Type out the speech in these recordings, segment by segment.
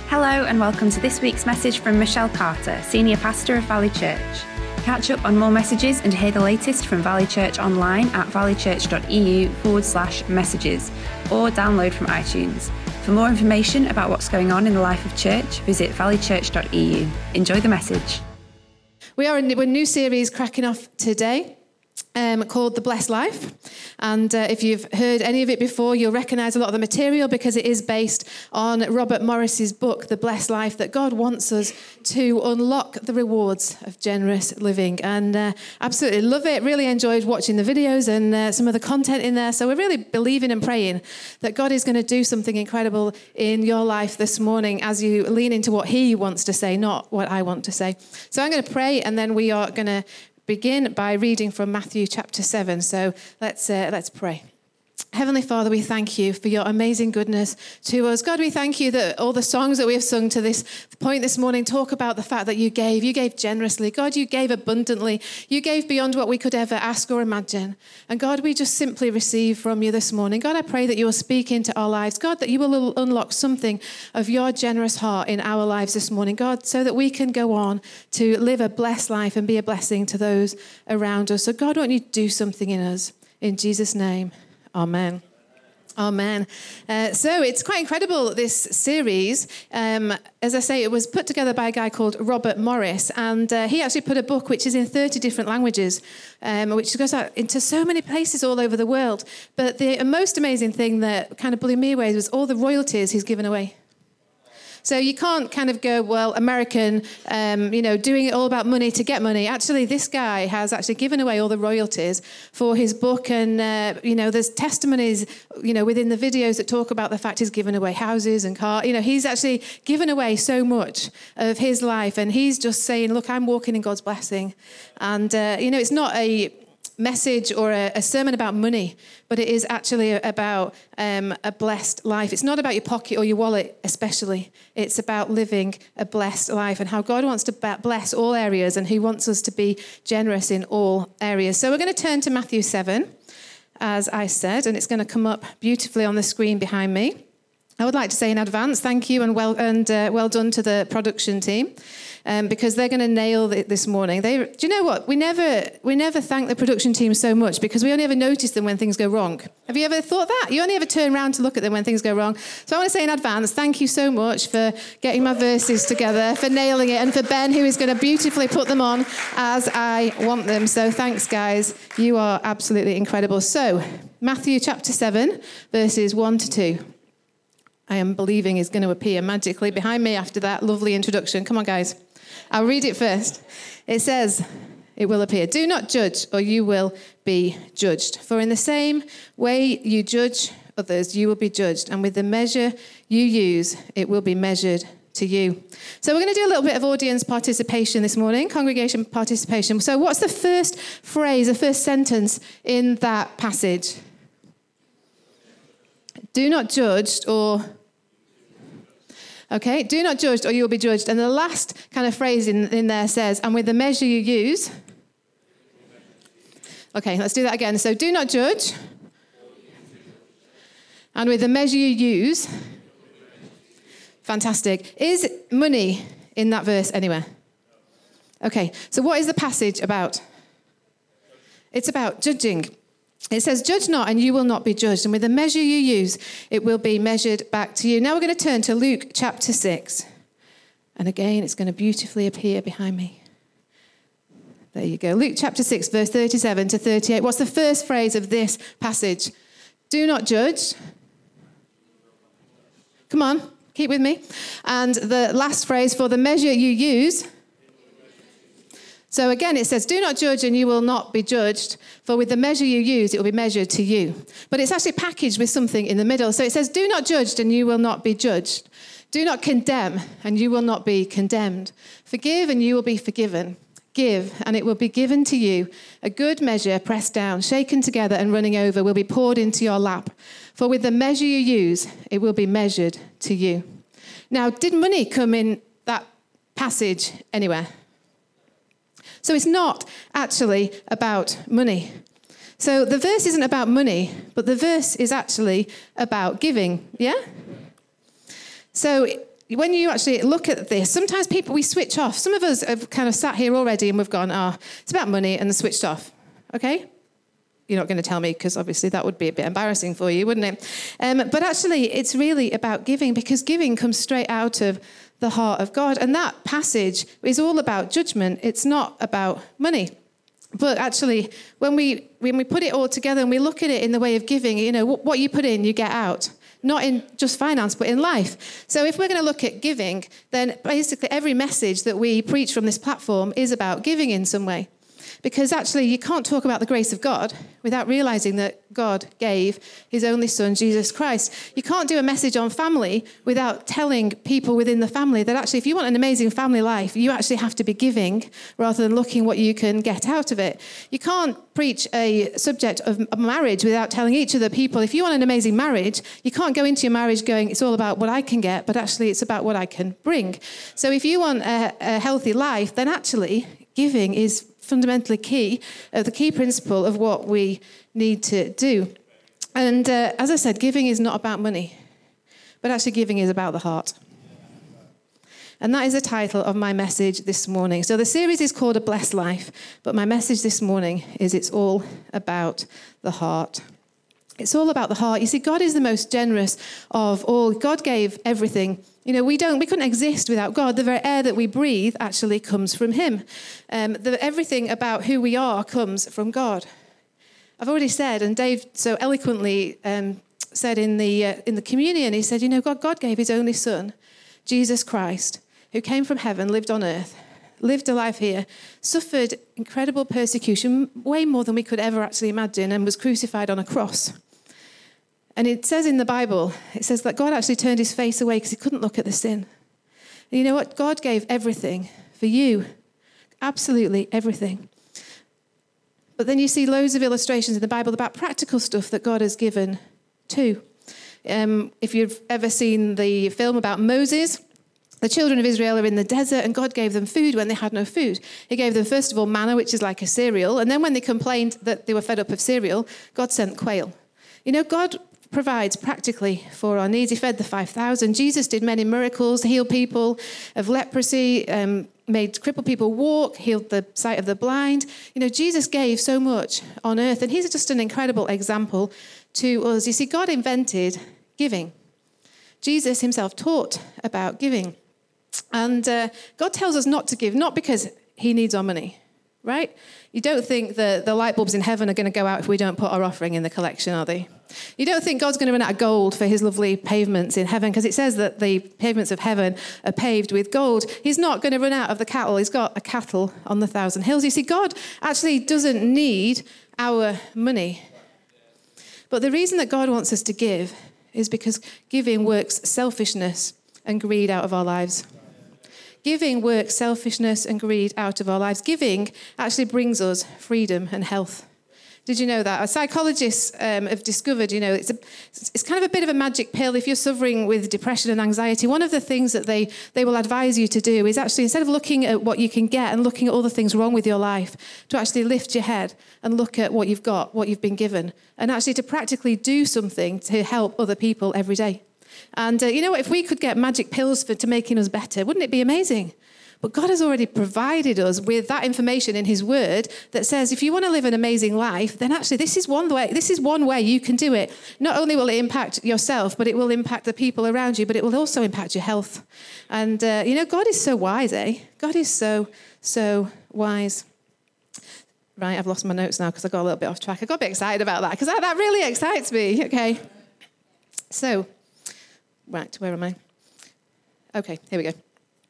Hello and welcome to this week's message from Michelle Carter, Senior Pastor of Valley Church. Catch up on more messages and hear the latest from Valley Church online at valleychurch.eu/messages or download from iTunes. For more information about what's going on in the life of church, visit valleychurch.eu. Enjoy the message. We're in a new series cracking off today called The Blessed Life. And if you've heard any of it before, you'll recognise a lot of the material because it is based on Robert Morris's book, The Blessed Life, that God wants us to unlock the rewards of generous living. And absolutely love it. Really enjoyed watching the videos and some of the content in there. So we're really believing and praying that God is going to do something incredible in your life this morning as you lean into what he wants to say, not what I want to say. So I'm going to pray and then we are going to begin by reading from Matthew chapter 7. So let's pray. Heavenly Father, we thank you for your amazing goodness to us. God, we thank you that all the songs that we have sung to this point this morning talk about the fact that you gave generously. God, you gave abundantly. You gave beyond what we could ever ask or imagine. And God, we just simply receive from you this morning. God, I pray that you will speak into our lives. God, that you will unlock something of your generous heart in our lives this morning. God, so that we can go on to live a blessed life and be a blessing to those around us. So God, won't you do something in us? In Jesus' name. Amen. Amen. So it's quite incredible, this series. As I say, it was put together by a guy called Robert Morris, and he actually put a book which is in 30 different languages, which goes out into so many places all over the world. But the most amazing thing that kind of blew me away was all the royalties he's given away. So you can't kind of go, well, American, doing it all about money to get money. Actually, this guy has actually given away all the royalties for his book. And, there's testimonies, within the videos that talk about the fact he's given away houses and cars. He's actually given away so much of his life. And he's just saying, look, I'm walking in God's blessing. And, it's not a message or a sermon about money, but it is actually about a blessed life. It's not about your pocket or your wallet especially. It's about living a blessed life and how God wants to bless all areas and he wants us to be generous in all areas. So we're going to turn to Matthew 7, as I said, and it's going to come up beautifully on the screen behind me. I would like to say in advance, thank you and well done to the production team, because they're going to nail it this morning. Do you know what? We never thank the production team so much because we only ever notice them when things go wrong. Have you ever thought that? You only ever turn around to look at them when things go wrong. So I want to say in advance, thank you so much for getting my verses together, for nailing it, and for Ben, who is going to beautifully put them on as I want them. So thanks, guys. You are absolutely incredible. So Matthew chapter 7, verses 1 to 2. I am believing is going to appear magically behind me after that lovely introduction. Come on, guys. I'll read it first. It says, it will appear. Do not judge, or you will be judged. For in the same way you judge others, you will be judged. And with the measure you use, it will be measured to you. So we're going to do a little bit of audience participation this morning, congregation participation. So what's the first phrase, the first sentence in that passage? Do not judge, or... Okay, do not judge or you will be judged. And the last kind of phrase in there says, and with the measure you use. Okay, let's do that again. So do not judge. And with the measure you use. Fantastic. Is money in that verse anywhere? Okay, so what is the passage about? It's about judging. It says, judge not and you will not be judged. And with the measure you use, it will be measured back to you. Now we're going to turn to Luke chapter 6. And again, it's going to beautifully appear behind me. There you go. Luke chapter 6, verse 37 to 38. What's the first phrase of this passage? Do not judge. Come on, keep with me. And the last phrase, for the measure you use. So again, it says, do not judge and you will not be judged, for with the measure you use, it will be measured to you. But it's actually packaged with something in the middle. So it says, do not judge and you will not be judged. Do not condemn and you will not be condemned. Forgive and you will be forgiven. Give and it will be given to you. A good measure, pressed down, shaken together and running over, will be poured into your lap. For with the measure you use, it will be measured to you. Now, did money come in that passage anywhere? So it's not actually about money. So the verse isn't about money, but the verse is actually about giving, yeah? So when you actually look at this, sometimes we switch off. Some of us have kind of sat here already and we've gone, it's about money, and switched off. Okay? You're not going to tell me, because obviously that would be a bit embarrassing for you, wouldn't it? But actually, it's really about giving, because giving comes straight out of the heart of God. And that passage is all about judgment. It's not about money. But actually, when we put it all together and we look at it in the way of giving, what you put in, you get out. Not in just finance, but in life. So if we're going to look at giving, then basically every message that we preach from this platform is about giving in some way. Because actually, you can't talk about the grace of God without realizing that God gave his only son, Jesus Christ. You can't do a message on family without telling people within the family that actually, if you want an amazing family life, you actually have to be giving rather than looking what you can get out of it. You can't preach a subject of marriage without telling each of the people, if you want an amazing marriage, you can't go into your marriage going, it's all about what I can get, but actually it's about what I can bring. So if you want a healthy life, then actually giving is fundamentally key, the key principle of what we need to do. And as I said, giving is not about money, but actually giving is about the heart. And that is the title of my message this morning. So the series is called A Blessed Life, but my message this morning is it's all about the heart. It's all about the heart. You see, God is the most generous of all. God gave everything. We couldn't exist without God. The very air that we breathe actually comes from him. Everything about who we are comes from God. I've already said, and Dave so eloquently said in the communion, he said, God gave his only son, Jesus Christ, who came from heaven, lived on earth, lived a life here, suffered incredible persecution, way more than we could ever actually imagine, and was crucified on a cross. And it says in the Bible, it says that God actually turned his face away because he couldn't look at the sin. And you know what? God gave everything for you. Absolutely everything. But then you see loads of illustrations in the Bible about practical stuff that God has given too. If you've ever seen the film about Moses, the children of Israel are in the desert and God gave them food when they had no food. He gave them, first of all, manna, which is like a cereal. And then when they complained that they were fed up of cereal, God sent quail. God provides practically for our needs. He fed the 5,000. Jesus did many miracles, healed people of leprosy, made crippled people walk, healed the sight of the blind. Jesus gave so much on earth, and he's just an incredible example to us. You see, God invented giving. Jesus himself taught about giving. And God tells us not to give, not because he needs our money, right? You don't think that the light bulbs in heaven are going to go out if we don't put our offering in the collection, are they? You don't think God's going to run out of gold for his lovely pavements in heaven, because it says that the pavements of heaven are paved with gold. He's not going to run out of the cattle. He's got a cattle on the 1,000 hills. You see, God actually doesn't need our money. But the reason that God wants us to give is because giving works selfishness and greed out of our lives. Giving works selfishness and greed out of our lives. Giving actually brings us freedom and health. Did you know that? Psychologists have discovered, it's kind of a bit of a magic pill if you're suffering with depression and anxiety. One of the things that they will advise you to do is actually, instead of looking at what you can get and looking at all the things wrong with your life, to actually lift your head and look at what you've got, what you've been given, and actually to practically do something to help other people every day. And if we could get magic pills to making us better, wouldn't it be amazing? But God has already provided us with that information in his word that says, if you want to live an amazing life, then actually this is one way you can do it. Not only will it impact yourself, but it will impact the people around you, but it will also impact your health. And, God is so wise, eh? God is so, so wise. Right, I've lost my notes now because I got a little bit off track. I got a bit excited about that because that really excites me. Okay. So, right, where am I? Okay, here we go.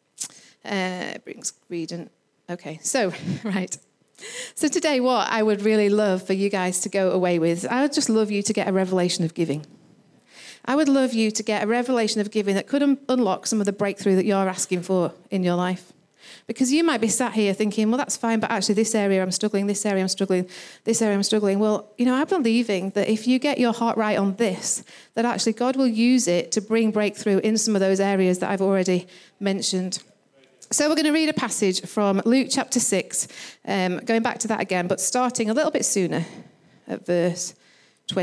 Brings greed. Okay, so, right. So today, what I would really love for you guys to go away with, I would just love you to get a revelation of giving. I would love you to get a revelation of giving that could unlock some of the breakthrough that you're asking for in your life. Because you might be sat here thinking, well, that's fine, but actually this area I'm struggling, this area I'm struggling, this area I'm struggling. Well, I'm believing that if you get your heart right on this, that actually God will use it to bring breakthrough in some of those areas that I've already mentioned. So we're going to read a passage from Luke chapter 6, going back to that again, but starting a little bit sooner at verse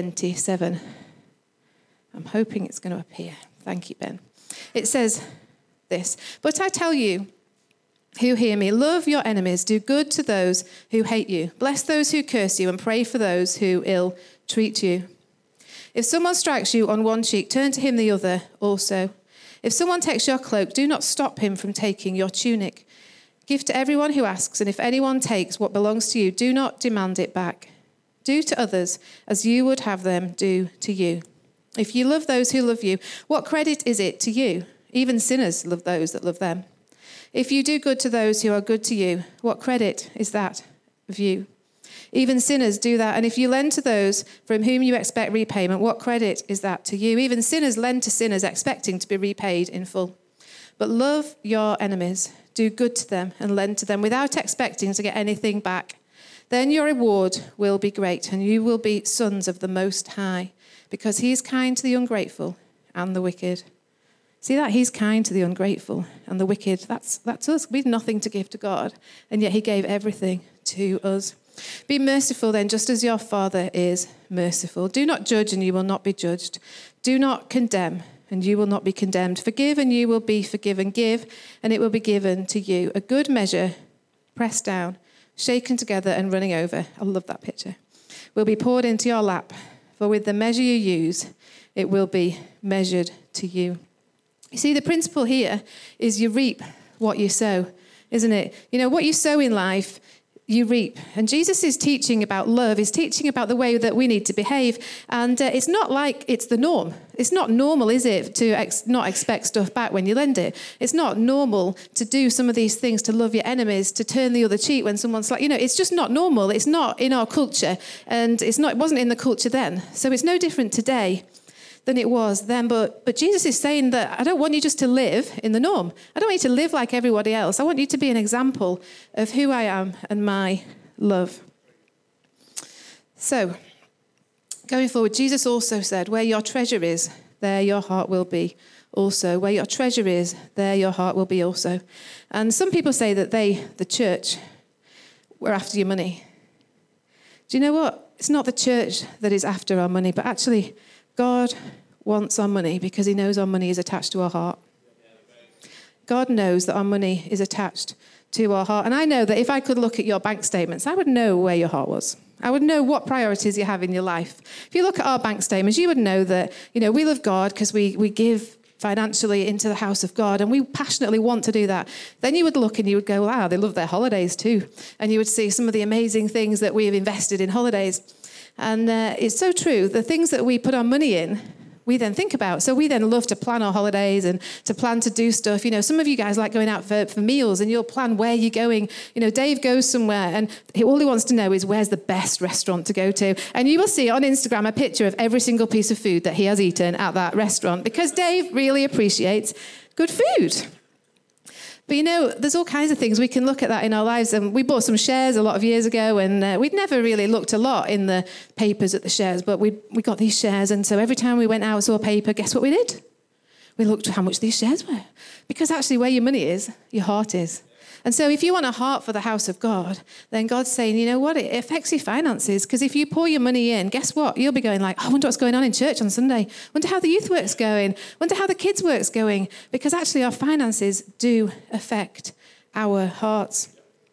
27. I'm hoping it's going to appear. Thank you, Ben. It says, this. But I tell you who hear me, love your enemies, do good to those who hate you, bless those who curse you, and pray for those who ill treat you. If someone strikes you on one cheek, turn to him the other also. If someone takes your cloak, do not stop him from taking your tunic. Give to everyone who asks, and if anyone takes what belongs to you, do not demand it back. Do to others as you would have them do to you. If you love those who love you, what credit is it to you? Even sinners love those that love them. If you do good to those who are good to you, what credit is that of you? Even sinners do that. And if you lend to those from whom you expect repayment, what credit is that to you? Even sinners lend to sinners, expecting to be repaid in full. But love your enemies, do good to them, and lend to them without expecting to get anything back. Then your reward will be great, and you will be sons of the Most High, because he is kind to the ungrateful and the wicked. See that? He's kind to the ungrateful and the wicked. That's us. We've nothing to give to God, and yet he gave everything to us. Be merciful then, just as your Father is merciful. Do not judge, and you will not be judged. Do not condemn, and you will not be condemned. Forgive, and you will be forgiven. Give, and it will be given to you. A good measure, pressed down, shaken together, and running over. I love that picture. Will be poured into your lap. For with the measure you use, it will be measured to you. You see, the principle here is you reap what you sow, isn't it? You know, what you sow in life, you reap. And Jesus is teaching about love. He's teaching about the way that we need to behave. And it's not like it's the norm. It's not normal, is it, to not expect stuff back when you lend it? It's not normal to do some of these things, to love your enemies, to turn the other cheek when someone's like, it's just not normal. It's not in our culture. And it wasn't in the culture then. So it's no different today than it was then. But Jesus is saying that I don't want you just to live in the norm. I don't want you to live like everybody else. I want you to be an example of who I am and my love. So, going forward, Jesus also said, where your treasure is, there your heart will be also. Where your treasure is, there your heart will be also. And some people say that the church, were after your money. Do you know what? It's not the church that is after our money, but actually God wants our money because he knows our money is attached to our heart. God knows that our money is attached to our heart. And I know that if I could look at your bank statements, I would know where your heart was. I would know what priorities you have in your life. If you look at our bank statements, you would know that, we love God because we give financially into the house of God, and we passionately want to do that. Then you would look and you would go, wow, they love their holidays too. And you would see some of the amazing things that we have invested in holidays. And it's so true. The things that we put our money in, we then think about. So we then love to plan our holidays and to plan to do stuff. Some of you guys like going out for meals, and you'll plan where you're going. Dave goes somewhere and all he wants to know is where's the best restaurant to go to. And you will see on Instagram a picture of every single piece of food that he has eaten at that restaurant, because Dave really appreciates good food. But there's all kinds of things we can look at that in our lives. And we bought some shares a lot of years ago, and we'd never really looked a lot in the papers at the shares, but we got these shares. And so every time we went out, saw a paper, guess what we did? We looked at how much these shares were. Because actually where your money is, your heart is. And so if you want a heart for the house of God, then God's saying, you know what, it affects your finances. Because if you pour your money in, guess what? You'll be going like, I wonder what's going on in church on Sunday. Wonder how the youth work's going. Wonder how the kids' work's going. Because actually our finances do affect our hearts.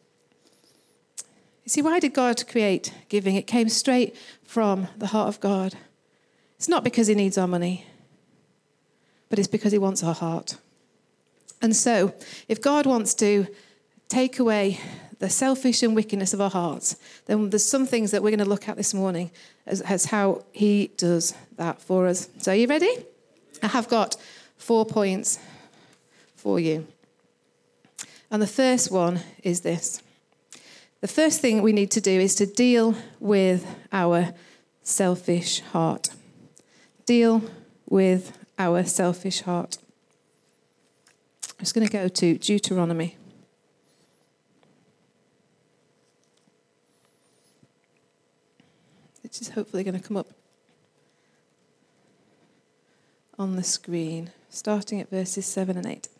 You see, why did God create giving? It came straight from the heart of God. It's not because he needs our money, but it's because he wants our heart. And so if God wants to take away the selfish and wickedness of our hearts, then there's some things that we're going to look at this morning as how he does that for us. So are you ready? I have got 4 points for you. And the first one is this. The first thing we need to do is to deal with our selfish heart. Deal with our selfish heart. I'm just going to go to Deuteronomy. Which is hopefully going to come up on the screen, starting at verses 7 and 8.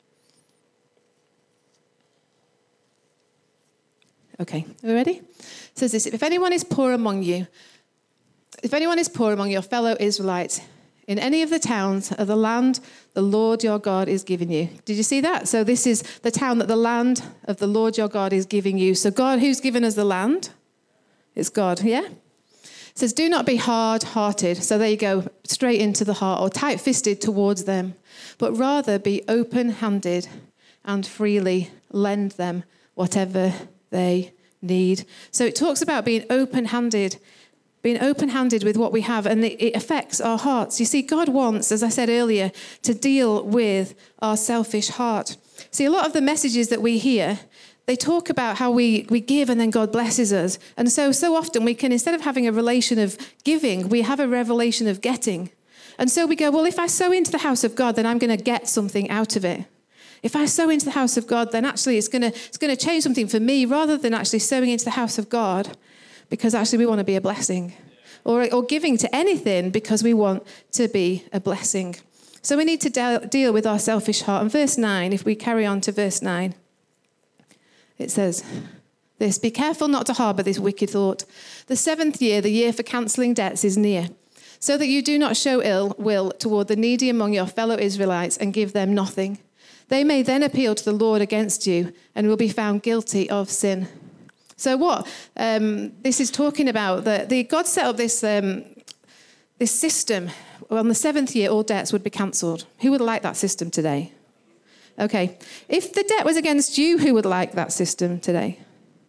Okay, are we ready? It says this: if anyone is poor among your fellow Israelites, in any of the towns of the land the Lord your God is giving you. Did you see that? So this is the town that the land of the Lord your God is giving you. So God, who's given us the land? It's God, yeah? It says, do not be hard-hearted. So there you go, straight into the heart, or tight-fisted towards them, but rather be open-handed and freely lend them whatever they need. So it talks about being open-handed with what we have, and it affects our hearts. You see, God wants, as I said earlier, to deal with our selfish heart. See, a lot of the messages that we hear, they talk about how we give and then God blesses us. And so often we can, instead of having a relation of giving, we have a revelation of getting. And so we go, well, if I sow into the house of God, then I'm going to get something out of it. If I sow into the house of God, then actually it's going to change something for me, rather than actually sowing into the house of God because actually we want to be a blessing, or giving to anything because we want to be a blessing. So we need to deal with our selfish heart. And verse 9, if we carry on to verse 9, it says this: be careful not to harbour this wicked thought. The 7th year, the year for cancelling debts, is near, so that you do not show ill will toward the needy among your fellow Israelites and give them nothing. They may then appeal to the Lord against you and will be found guilty of sin. So what this is talking about, God set up this system. On the 7th year, all debts would be cancelled. Who would like that system today? Okay. If the debt was against you, who would like that system today?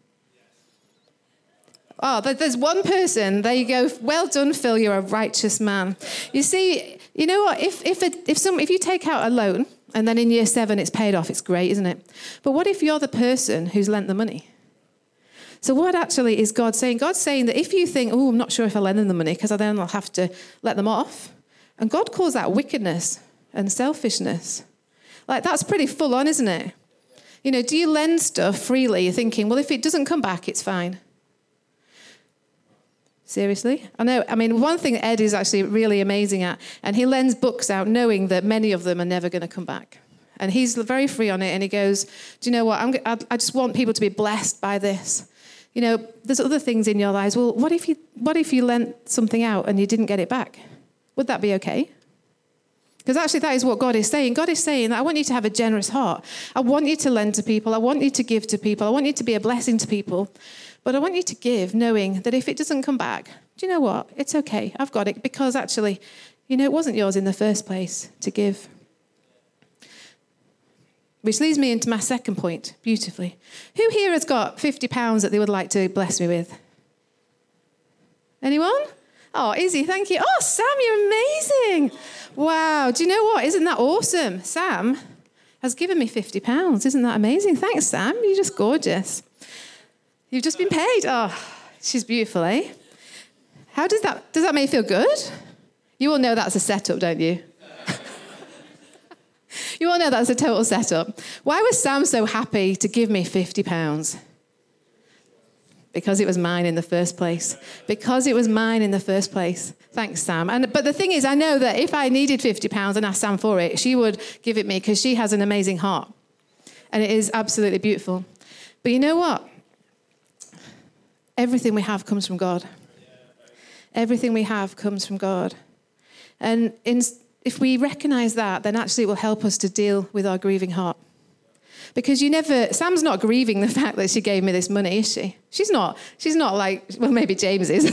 Oh, there's one person. There you go. Well done, Phil. You're a righteous man. You see, you know what? If you take out a loan and then in year 7 it's paid off, it's great, isn't it? But what if you're the person who's lent the money? So what actually is God saying? God's saying that if you think, oh, I'm not sure if I'll lend them the money because then I'll have to let them off. And God calls that wickedness and selfishness. Like, that's pretty full on, isn't it? You know, do you lend stuff freely thinking, well, if it doesn't come back, it's fine? Seriously? I know. I mean, one thing Ed is actually really amazing at, and he lends books out knowing that many of them are never going to come back. And he's very free on it, and he goes, do you know what? I just want people to be blessed by this. You know, there's other things in your lives. Well, what if you lent something out and you didn't get it back? Would that be okay? Because actually that is what God is saying. God is saying that I want you to have a generous heart. I want you to lend to people. I want you to give to people. I want you to be a blessing to people. But I want you to give knowing that if it doesn't come back, do you know what? It's okay. I've got it. Because actually, you know, it wasn't yours in the first place to give. Which leads me into my second point beautifully. Who here has got £50 that they would like to bless me with? Anyone? Oh, Izzy, thank you. Oh, Sam, you're amazing. Wow. Do you know what? Isn't that awesome? Sam has given me £50. Isn't that amazing? Thanks, Sam. You're just gorgeous. You've just been paid. Oh, she's beautiful, eh? How does that make you feel good? You all know that's a setup, don't you? You all know that's a total setup. Why was Sam so happy to give me £50? Because it was mine in the first place. Because it was mine in the first place. Thanks, Sam. But the thing is, I know that if I needed £50 and asked Sam for it, she would give it me because she has an amazing heart. And it is absolutely beautiful. But you know what? Everything we have comes from God. Everything we have comes from God. And if we recognise that, then actually it will help us to deal with our grieving heart. Because Sam's not grieving the fact that she gave me this money, is she? She's not like, well, maybe James is.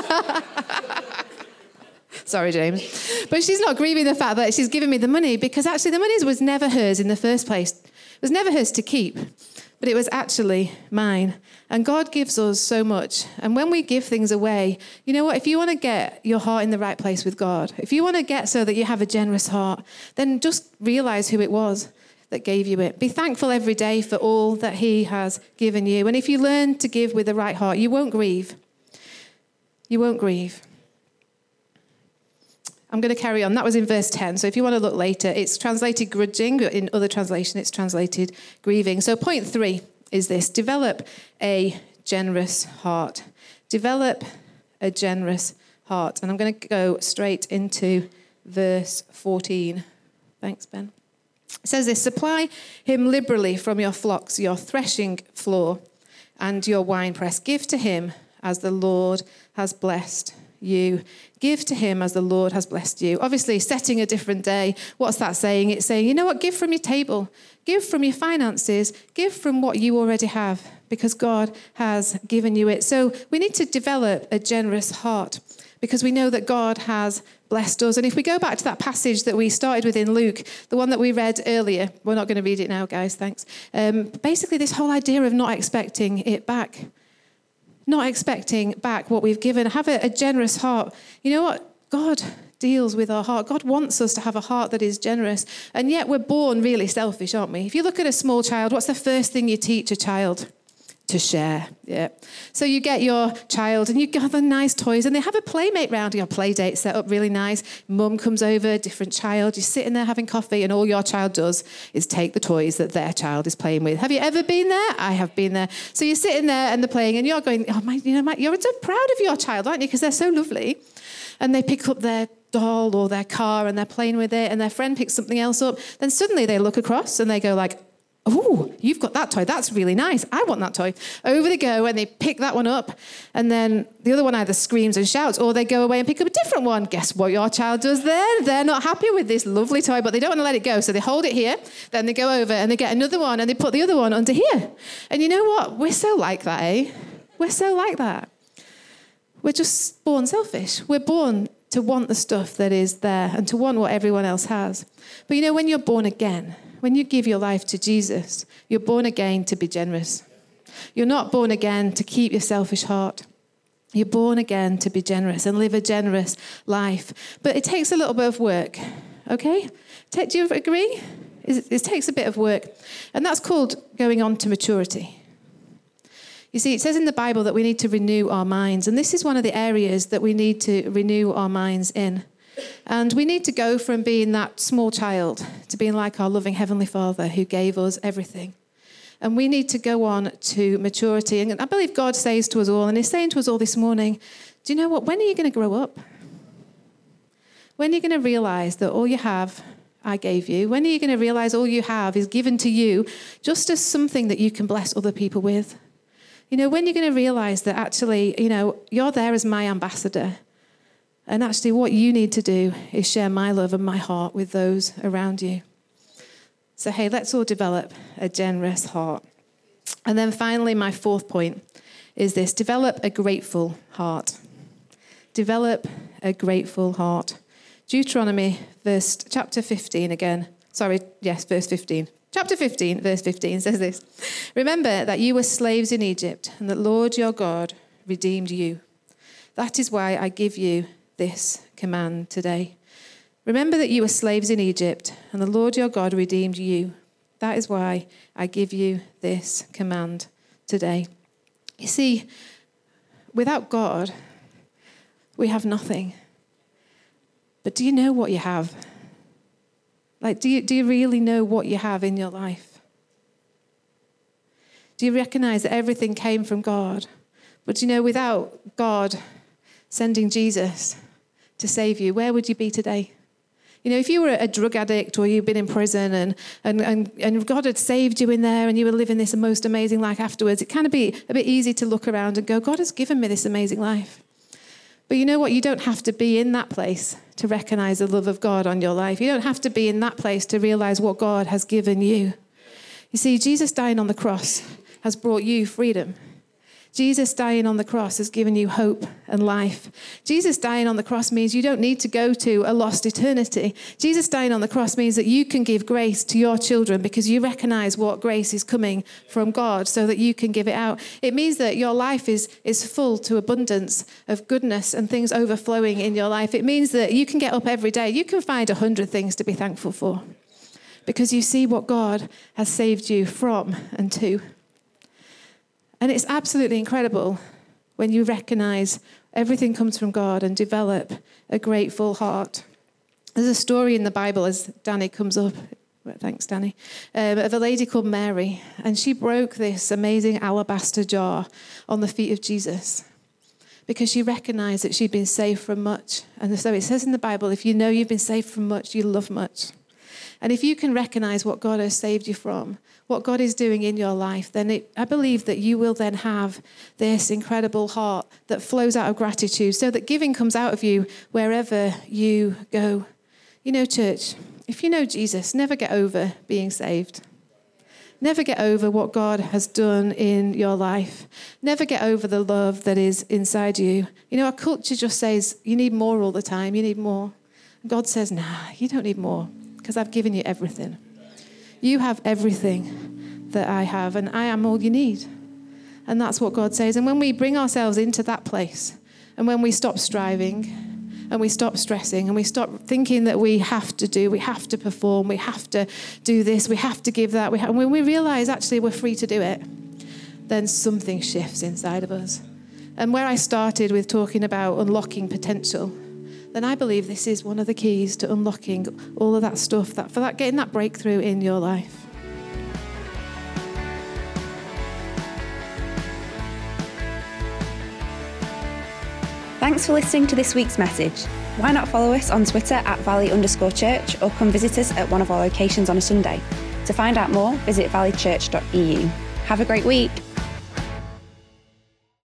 Sorry, James. But she's not grieving the fact that she's given me the money, because actually the money was never hers in the first place. It was never hers to keep, but it was actually mine. And God gives us so much. And when we give things away, you know what? If you want to get your heart in the right place with God, if you want to get so that you have a generous heart, then just realize who it was that gave you it. Be thankful every day for all that he has given you. And if you learn to give with the right heart, you won't grieve. You won't grieve. I'm going to carry on. That was in verse 10. So if you want to look later, it's translated grudging. In other translation, it's translated grieving. So point 3 is this: develop a generous heart. Develop a generous heart. And I'm going to go straight into verse 14. Thanks, Ben. It says this: supply him liberally from your flocks, your threshing floor, and your winepress. Give to him as the Lord has blessed you. Give to him as the Lord has blessed you. Obviously, setting a different day. What's that saying? It's saying, you know what? Give from your table. Give from your finances. Give from what you already have, because God has given you it. So we need to develop a generous heart, because we know that God has blessed us. And if we go back to that passage that we started with in Luke, the one that we read earlier, we're not going to read it now, guys, thanks. Basically, this whole idea of not expecting it back. Not expecting back what we've given. Have a generous heart. You know what? God deals with our heart. God wants us to have a heart that is generous. And yet we're born really selfish, aren't we? If you look at a small child, what's the first thing you teach a child? To share. Yeah. So you get your child and you gather nice toys and they have a playmate round. Your play date set up really nice. Mum comes over, different child. You're sitting there having coffee and all your child does is take the toys that their child is playing with. Have you ever been there? I have been there. So you're sitting there and they're playing and you're going, oh my, you're so proud of your child, aren't you? Because they're so lovely. And they pick up their doll or their car and they're playing with it and their friend picks something else up. Then suddenly they look across and they go like, oh, you've got that toy. That's really nice. I want that toy. Over they go and they pick that one up. And then the other one either screams and shouts or they go away and pick up a different one. Guess what your child does then? They're not happy with this lovely toy, but they don't want to let it go. So they hold it here. Then they go over and they get another one and they put the other one under here. And you know what? We're so like that, eh? We're so like that. We're just born selfish. We're born to want the stuff that is there and to want what everyone else has. But you know, when you're born again, when you give your life to Jesus, you're born again to be generous. You're not born again to keep your selfish heart. You're born again to be generous and live a generous life. But it takes a little bit of work, okay? Do you agree? It takes a bit of work. And that's called going on to maturity. You see, it says in the Bible that we need to renew our minds. And this is one of the areas that we need to renew our minds in. And we need to go from being that small child to being like our loving Heavenly Father who gave us everything. And we need to go on to maturity. And I believe God says to us all, and he's saying to us all this morning, do you know what? When are you going to grow up? When are you going to realize that all you have, I gave you? When are you going to realize all you have is given to you just as something that you can bless other people with? You know, when you're going to realize that actually, you know, you're there as my ambassador. And actually what you need to do is share my love and my heart with those around you. So, hey, let's all develop a generous heart. And then finally, my fourth point is this: develop a grateful heart. Develop a grateful heart. Deuteronomy chapter 15 again. Verse 15. Chapter 15, verse 15 says this: remember that you were slaves in Egypt and that Lord your God redeemed you. That is why I give you this command today. Remember that you were slaves in Egypt and the Lord your God redeemed you. That is why I give you this command today. You see, without God, we have nothing. But do you know what you have? Like, do you really know what you have in your life? Do you recognize that everything came from God? But you know, without God sending Jesus to save you, where would you be today? You know, if you were a drug addict or you've been in prison and God had saved you in there and you were living this most amazing life afterwards, it can be a bit easy to look around and go, God has given me this amazing life. But you know what? You don't have to be in that place to recognize the love of God on your life. You don't have to be in that place to realize what God has given you. You see, Jesus dying on the cross has brought you freedom. Jesus dying on the cross has given you hope and life. Jesus dying on the cross means you don't need to go to a lost eternity. Jesus dying on the cross means that you can give grace to your children because you recognize what grace is coming from God so that you can give it out. It means that your life is full to abundance of goodness and things overflowing in your life. It means that you can get up every day. You can find 100 things to be thankful for because you see what God has saved you from and to. And it's absolutely incredible when you recognize everything comes from God and develop a grateful heart. There's a story in the Bible, as Danny comes up, thanks Danny, of a lady called Mary. And she broke this amazing alabaster jar on the feet of Jesus because she recognized that she'd been saved from much. And so it says in the Bible, if you know you've been saved from much, you love much. And if you can recognize what God has saved you from, what God is doing in your life, then I believe that you will then have this incredible heart that flows out of gratitude, so that giving comes out of you wherever you go. You know, church, if you know Jesus, never get over being saved. Never get over what God has done in your life. Never get over the love that is inside you. You know, our culture just says, you need more all the time, you need more. God says, nah, you don't need more, because I've given you everything. You have everything that I have, and I am all you need. And that's what God says. And when we bring ourselves into that place, and when we stop striving, and we stop stressing, and we stop thinking that we have to perform, we have to do this, we have to give that, and when we realize actually we're free to do it, then something shifts inside of us. And where I started with talking about unlocking potential, then I believe this is one of the keys to unlocking all of that stuff, getting that breakthrough in your life. Thanks for listening to this week's message. Why not follow us on Twitter at valley_church, or come visit us at one of our locations on a Sunday. To find out more, visit valleychurch.eu. Have a great week.